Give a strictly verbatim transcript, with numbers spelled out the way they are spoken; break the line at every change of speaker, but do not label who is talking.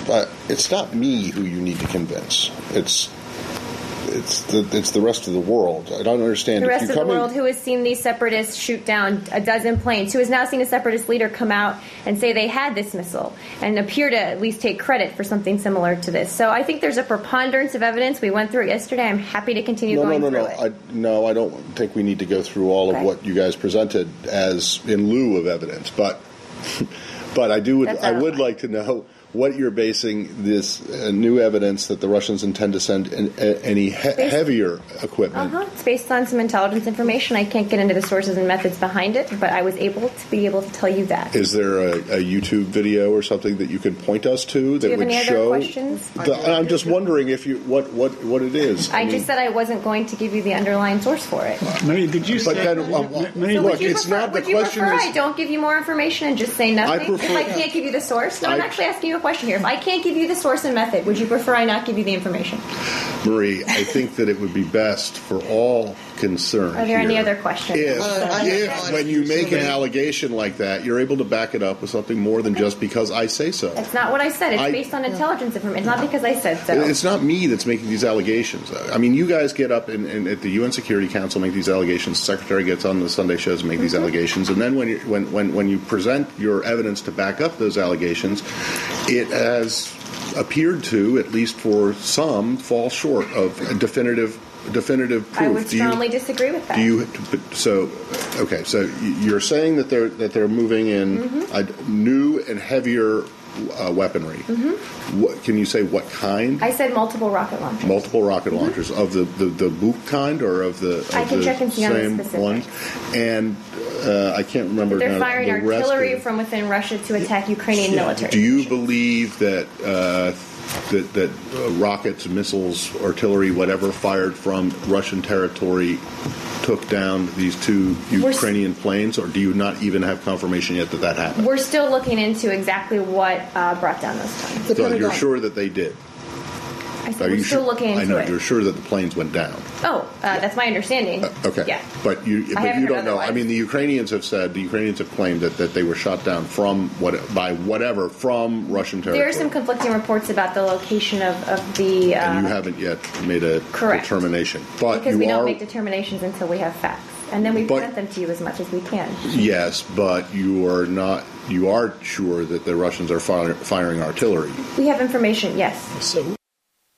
uh, it's not me who you need to convince. It's it's the it's the rest of the world. I don't understand.
The rest
if you
of the
come
world
in,
who has seen these separatists shoot down a dozen planes, who has now seen a separatist leader come out and say they had this missile and appear to at least take credit for something similar to this. So I think there's a preponderance of evidence. We went through it yesterday. I'm happy to continue
no,
going
no, no,
through
no,
it.
I, no. I don't think we need to go through all
Okay.
of what you guys presented as in lieu of evidence, but but I do. Would,
That's
I
out of
would
line.
like to know what you're basing this uh, new evidence that the Russians intend to send in, uh, any he- heavier equipment.
Uh-huh. It's based on some intelligence information. I can't get into the sources and methods behind it, but I was able to be able to tell you that.
Is there a, a YouTube video or something that you can point us to that
Do you have
would
any
show?
other questions?
The, I'm just wondering if you what what what it is.
I
mean,
just said I wasn't going to give you the underlying source for it.
Marie, did you
But
say...
then, um,
Marie,
So
look,
would you
it's
prefer,
not the
would you
question
prefer
is-
I don't give you more information and just say nothing?
I prefer-
if I can't give you the source? No, I'm
I-
actually asking you a question here. If I can't give you the source and method, would you prefer I not give you the information?
Marie, I think that it would be best for all concerned.
Are there any
here
other questions?
If,
Uh, I
if
have
when you make an
one.
allegation like that, you're able to back it up with something more than just because I say so.
That's not what I said. It's
I-
based on intelligence information. It's not because I said so.
It's not me that's making these allegations. I mean, you guys get up and, and at the U N Security Council make these allegations. The Secretary gets on the Sunday shows and make these
Mm-hmm.
allegations, and then when you when, when when you present your evidence to back up those allegations, it has appeared to, at least for some, fall short of definitive definitive proof.
I would
Do you-
strongly disagree with that.
Do you so okay? So you're saying that they're that they're moving in
Mm-hmm.
a new and heavier uh, weaponry.
Mm-hmm.
What can you say? What kind?
I said multiple rocket launchers.
Multiple rocket launchers of the the, the Buk kind or of the of
I can
the
check and see on the
same
specifics.
one. And uh, I can't remember.
They're
now
firing
the rest
artillery
of-
from within Russia to attack Ukrainian military.
Do you believe that uh, that that uh, rockets, missiles, artillery, whatever fired from Russian territory took down these two
We're s-
Ukrainian planes, or do you not even have confirmation yet that that happened?
We're still looking into exactly what uh, brought down those planes.
The
So you're
Pentagon.
sure that they did?
I said
Are
we're
you
still
sure?
looking into
I know
it.
you're sure that the planes went down.
Oh, uh, that's my understanding.
Uh, okay,
Yeah.
but you but
haven't
you
heard
don't know. I
otherwise.
mean, the Ukrainians have said the Ukrainians have claimed that, that they were shot down from what by whatever from Russian territory.
There are some conflicting reports about the location of, of the... Uh,
and you haven't yet made a
Correct.
determination, but
because
you
we
are
don't make determinations until we have facts. And then we
But-
present them to you as much as we can.
yes, but you are not. You are sure that the Russians are fire, firing artillery.
We have information, yes.
So